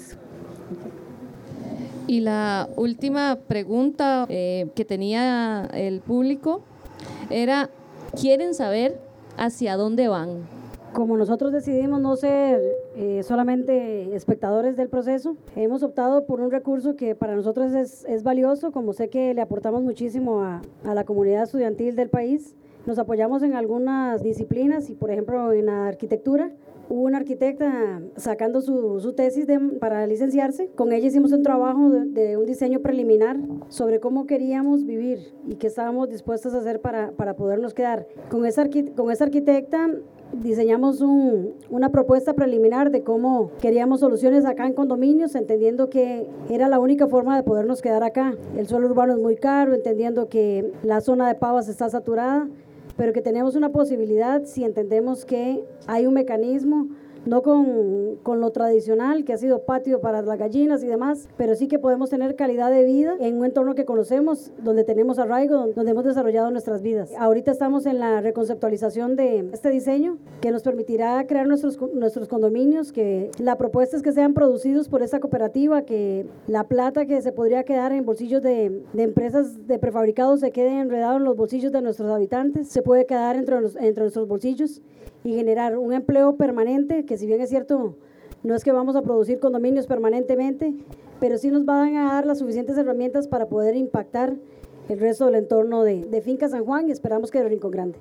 Y la última pregunta eh, que tenía el público era, ¿quieren saber hacia dónde van?
Como nosotros decidimos no ser eh, solamente espectadores del proceso, hemos optado por un recurso que para nosotros es, es valioso, como sé que le aportamos muchísimo a, a la comunidad estudiantil del país. Nos apoyamos en algunas disciplinas y, por ejemplo, en la arquitectura. Hubo una arquitecta sacando su, su tesis de, para licenciarse. Con ella hicimos un trabajo de, de un diseño preliminar sobre cómo queríamos vivir y qué estábamos dispuestos a hacer para, para podernos quedar. Con esa, con esa arquitecta diseñamos un, una propuesta preliminar de cómo queríamos soluciones acá en condominios, entendiendo que era la única forma de podernos quedar acá. El suelo urbano es muy caro, entendiendo que la zona de Pavas está saturada, pero que tenemos una posibilidad si entendemos que hay un mecanismo, no con, con lo tradicional que ha sido patio para las gallinas y demás, pero sí que podemos tener calidad de vida en un entorno que conocemos, donde tenemos arraigo, donde hemos desarrollado nuestras vidas. Ahorita estamos en la reconceptualización de este diseño que nos permitirá crear nuestros, nuestros condominios, que la propuesta es que sean producidos por esta cooperativa, que la plata que se podría quedar en bolsillos de, de empresas de prefabricados se quede enredado en los bolsillos de nuestros habitantes, se puede quedar entre, los, entre nuestros bolsillos y generar un empleo permanente, que si bien es cierto, no es que vamos a producir condominios permanentemente, pero sí nos van a dar las suficientes herramientas para poder impactar el resto del entorno de, de Finca San Juan, y esperamos que de Rincón Grande.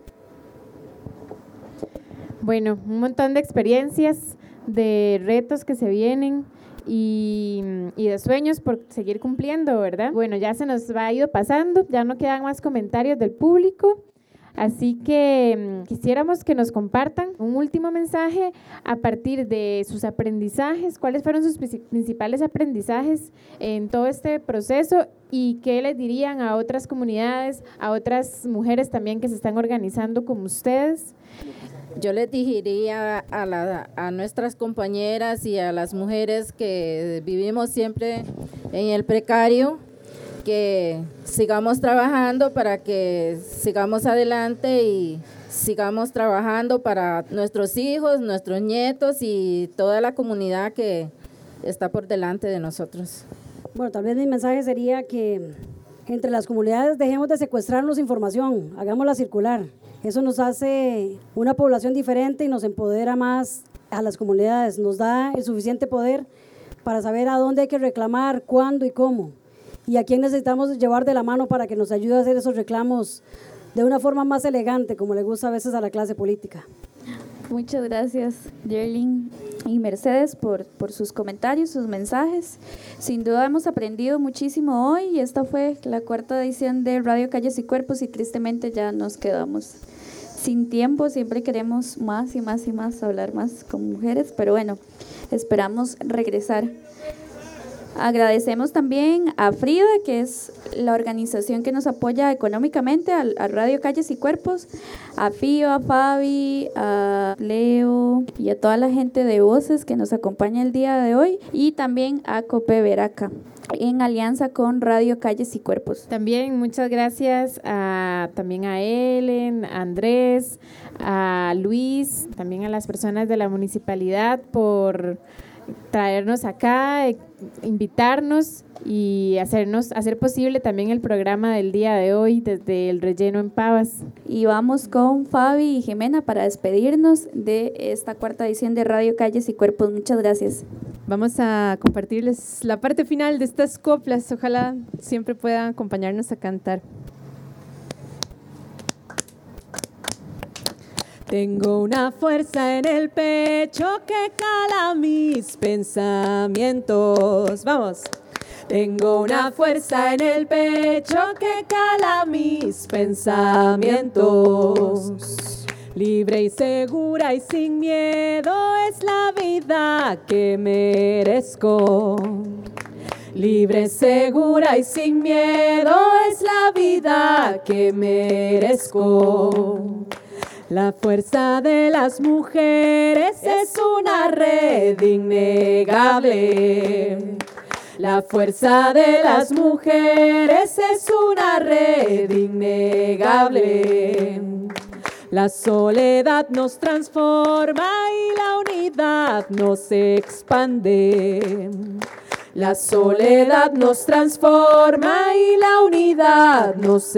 Bueno, un montón de experiencias, de retos que se vienen y, y de sueños por seguir cumpliendo, ¿verdad? Bueno, ya se nos va ido pasando, ya no quedan más comentarios del público. Así que um, quisiéramos que nos compartan un último mensaje a partir de sus aprendizajes, cuáles fueron sus principales aprendizajes en todo este proceso y qué les dirían a otras comunidades, a otras mujeres también que se están organizando como ustedes.
Yo les diría a, la, a nuestras compañeras y a las mujeres que vivimos siempre en el precario, que sigamos trabajando para que sigamos adelante y sigamos trabajando para nuestros hijos, nuestros nietos y toda la comunidad que está por delante de nosotros.
Bueno, tal vez mi mensaje sería que entre las comunidades dejemos de secuestrarnos información, hagámosla circular. Eso nos hace una población diferente y nos empodera más a las comunidades, nos da el suficiente poder para saber a dónde hay que reclamar, cuándo y cómo. Y a quién necesitamos llevar de la mano para que nos ayude a hacer esos reclamos de una forma más elegante, como le gusta a veces a la clase política.
Muchas gracias, Yerlin y Mercedes, por, por sus comentarios, sus mensajes. Sin duda hemos aprendido muchísimo hoy y esta fue la cuarta edición de Radio Calles y Cuerpos y tristemente ya nos quedamos sin tiempo, siempre queremos más y más y más, hablar más con mujeres, pero bueno, esperamos regresar. Agradecemos también a Frida, que es la organización que nos apoya económicamente, a, a Radio Calles y Cuerpos, a Fío, a Fabi, a Leo y a toda la gente de Voces que nos acompaña el día de hoy, y también a Cope Veraca, en alianza con Radio Calles y Cuerpos.
También muchas gracias a, también a Ellen, a Andrés, a Luis, también a las personas de la municipalidad por traernos acá, invitarnos y hacernos hacer posible también el programa del día de hoy desde el relleno en Pavas.
Y vamos con Fabi y Jimena para despedirnos de esta cuarta edición de Radio Calles y Cuerpos. Muchas gracias.
Vamos a compartirles la parte final de estas coplas. Ojalá siempre puedan acompañarnos a cantar. Tengo una fuerza en el pecho que cala mis pensamientos. Vamos. Tengo una fuerza en el pecho que cala mis pensamientos. Libre y segura y sin miedo es la vida que merezco. Libre, segura y sin miedo es la vida que merezco. La fuerza de las mujeres es una red innegable. La fuerza de las mujeres es una red innegable. La soledad nos transforma y la unidad nos expande. La soledad nos transforma y la unidad nos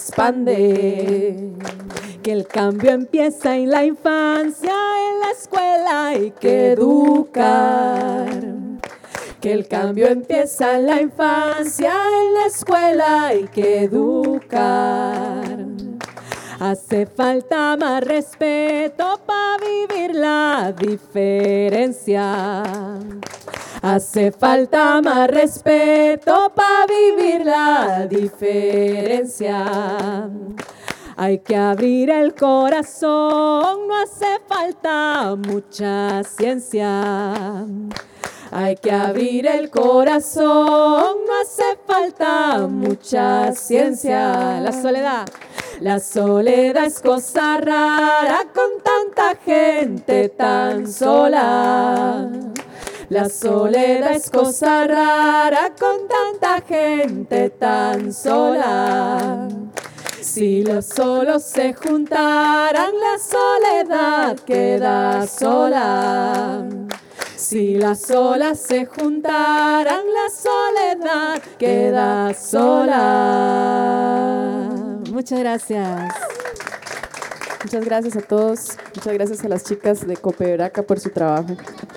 expande. Que el cambio empieza en la infancia, en la escuela hay que educar. Que el cambio empieza en la infancia, en la escuela hay que educar. Hace falta más respeto para vivir la diferencia. Hace falta más respeto para vivir la diferencia. Hay que abrir el corazón, no hace falta mucha ciencia. Hay que abrir el corazón, no hace falta mucha ciencia. La soledad, la soledad es cosa rara con tanta gente tan sola. La soledad es cosa rara con tanta gente tan sola. Si los solos se juntaran, la soledad queda sola. Si las olas se juntaran, la soledad queda sola. Muchas gracias.
Muchas gracias a todos. Muchas gracias a las chicas de Cope Veraca por su trabajo.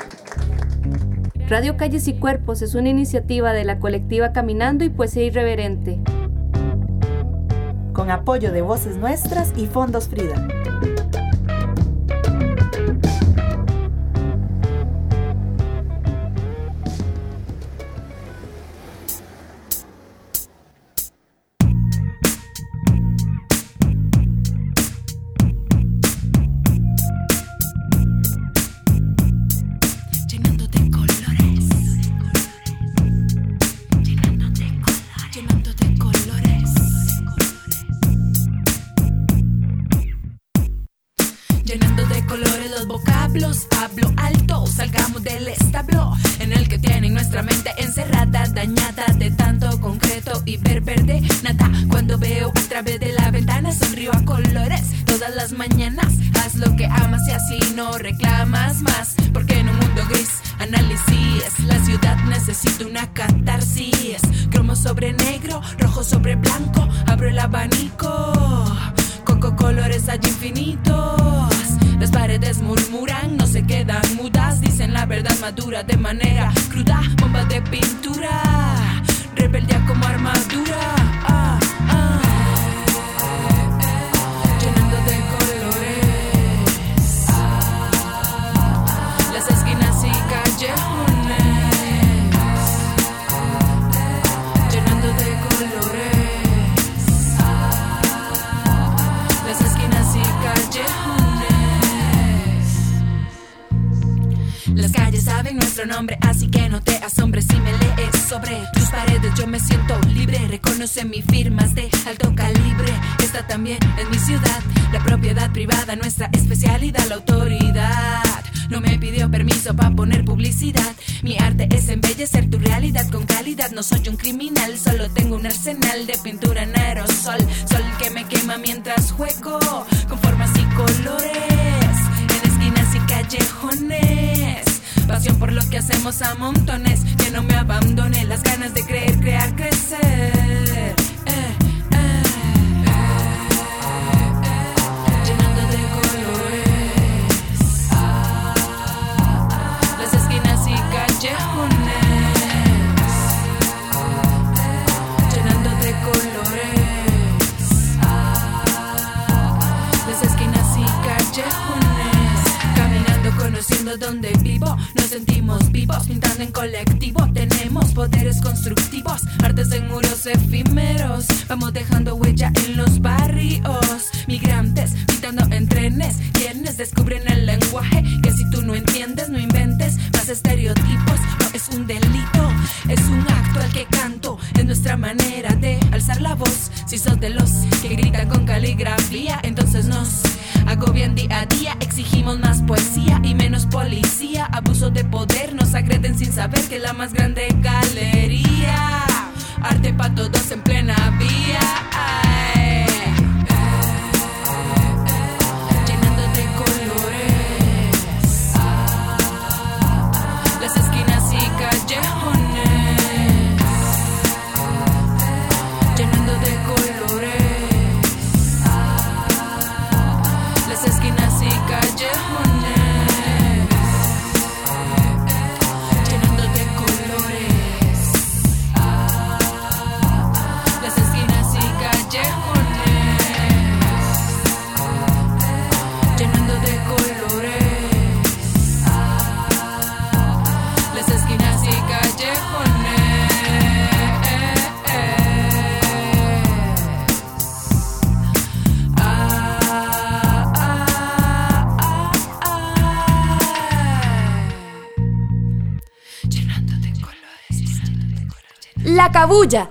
Radio Calles y Cuerpos es una iniciativa de la colectiva Caminando y Poesía Irreverente,
con apoyo de Voces Nuestras y Fondos Frida.
Hablo alto, salgamos del establo en el que tienen nuestra mente encerrada, dañada de tanto concreto y ver verde nada. Cuando veo a través de la ventana sonrío a colores todas las mañanas. Haz lo que amas y así no reclamas más, porque en un mundo gris análisis la ciudad necesita una catarsis. Cromo sobre negro, rojo sobre blanco, abro el abanico, coco colores allí infinitos. Las paredes murmuran, no se quedan mudas, dicen la verdad madura de manera cruda. Bomba de pintura, rebeldía como armadura. Ah, ah. Llenando de colores las esquinas y callejones. Llenando de colores las esquinas y callejones. nuestro nombre, así que no te asombres si me lees sobre tus paredes. Yo me siento libre, reconoce mi firmas de alto calibre. Esta también es mi ciudad, la propiedad privada, nuestra especialidad, la autoridad no me pidió permiso para poner publicidad. Mi arte es embellecer tu realidad con calidad. No soy un criminal, solo tengo un arsenal de pintura en aerosol. Sol que me quema mientras juego con formas y colores, en esquinas y callejones. Pasión por lo que hacemos a montones, que no me abandone las ganas de creer, crear, crecer. Eh. Llenando de colores las esquinas y callejones, caminando, conociendo donde vivo. Nos sentimos vivos, pintando en colectivo. Tenemos poderes constructivos, artes en muros efímeros. Vamos dejando huella en los barrios. Migrantes, pintando en trenes. Quienes descubren el lenguaje que si tú no entiendes, no inventes más estereotipos. No es un delito, es un acto al que canto. Es nuestra manera de alzar la voz. Si sos de los que gritan con caligrafía, entonces nos agobian día a día. Exigimos más poesía y menos policía. Abuso de poder, nos agreden sin saber que la más grande galería. Arte pa' todos en plena vía. Ay. Llenando de colores las esquinas y callejones. Llenando de colores las esquinas y callejones. Llenando de colores las esquinas y callejones. Llenando de colores las esquinas y callejones.
La Cabulla.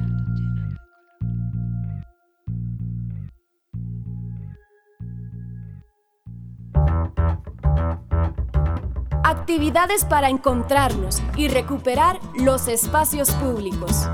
Actividades para encontrarnos y recuperar los espacios públicos.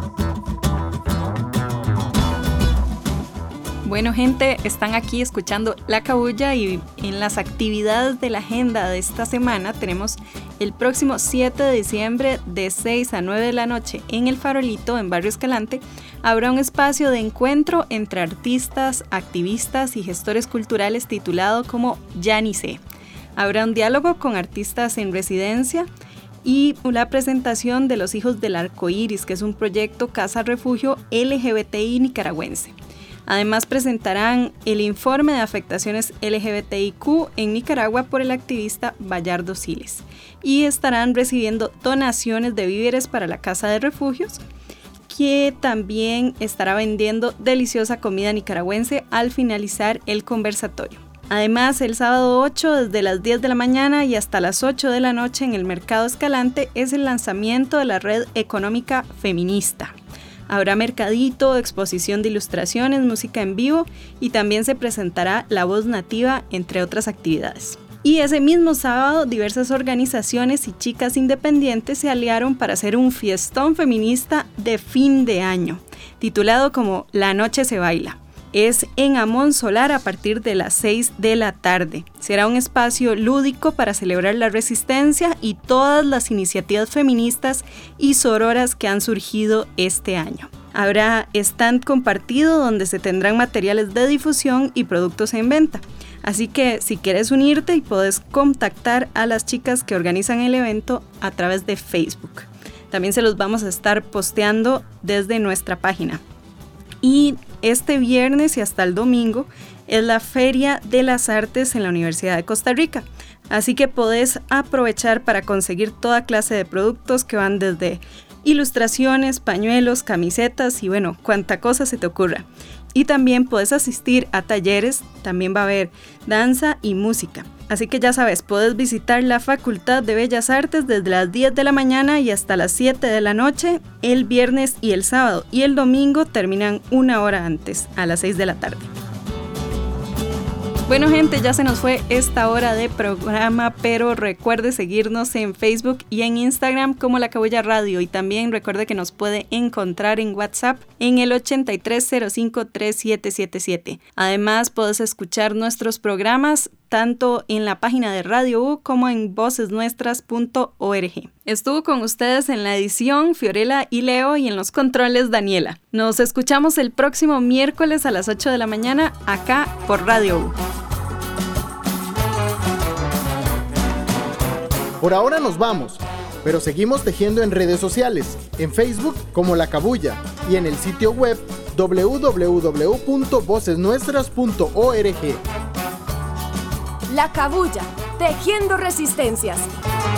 Bueno, gente, están aquí escuchando La Cabulla y en las actividades de la agenda de esta semana tenemos el próximo siete de diciembre de seis a nueve de la noche en El Farolito, en Barrio Escalante, habrá un espacio de encuentro entre artistas, activistas y gestores culturales titulado como Ya Ni Sé. Habrá un diálogo con artistas en residencia y la presentación de Los Hijos del Arco Iris, que es un proyecto casa refugio L G B T I nicaragüense. Además presentarán el informe de afectaciones L G B T I Q en Nicaragua por el activista Bayardo Siles y estarán recibiendo donaciones de víveres para la Casa de Refugios, que también estará vendiendo deliciosa comida nicaragüense al finalizar el conversatorio. Además, el sábado ocho, desde las diez de la mañana y hasta las ocho de la noche en el Mercado Escalante, es el lanzamiento de la Red Económica Feminista. Habrá mercadito, exposición de ilustraciones, música en vivo y también se presentará La Voz Nativa, entre otras actividades. Y ese mismo sábado, diversas organizaciones y chicas independientes se aliaron para hacer un fiestón feminista de fin de año, titulado como La Noche se Baila. Es en Amón Solar a partir de las seis de la tarde. Será un espacio lúdico para celebrar la resistencia y todas las iniciativas feministas y sororas que han surgido este año. Habrá stand compartido donde se tendrán materiales de difusión y productos en venta. Así que si quieres unirte y puedes contactar a las chicas que organizan el evento a través de Facebook. También se los vamos a estar posteando desde nuestra página. Y este viernes y hasta el domingo es la Feria de las Artes en la Universidad de Costa Rica. Así que podés aprovechar para conseguir toda clase de productos que van desde ilustraciones, pañuelos, camisetas y bueno, cuanta cosa se te ocurra. Y también puedes asistir a talleres, también va a haber danza y música. Así que ya sabes, puedes visitar la Facultad de Bellas Artes desde las diez de la mañana y hasta las siete de la noche, el viernes y el sábado. Y el domingo terminan una hora antes, a las seis de la tarde. Bueno, gente, ya se nos fue esta hora de programa, pero recuerde seguirnos en Facebook y en Instagram como La Cabuya Radio, y también recuerde que nos puede encontrar en WhatsApp en el ochenta y tres cero cinco treinta y siete setenta y siete. Además, puedes escuchar nuestros programas tanto en la página de Radio U como en voces nuestras punto org. Estuvo con ustedes en la edición Fiorella y Leo, y en los controles Daniela. Nos escuchamos el próximo miércoles a las ocho de la mañana acá por Radio U.
Por ahora nos vamos, pero seguimos tejiendo en redes sociales, en Facebook como La Cabuya y en el sitio web doble u doble u doble u punto voces nuestras punto org.
La Cabuya, tejiendo resistencias.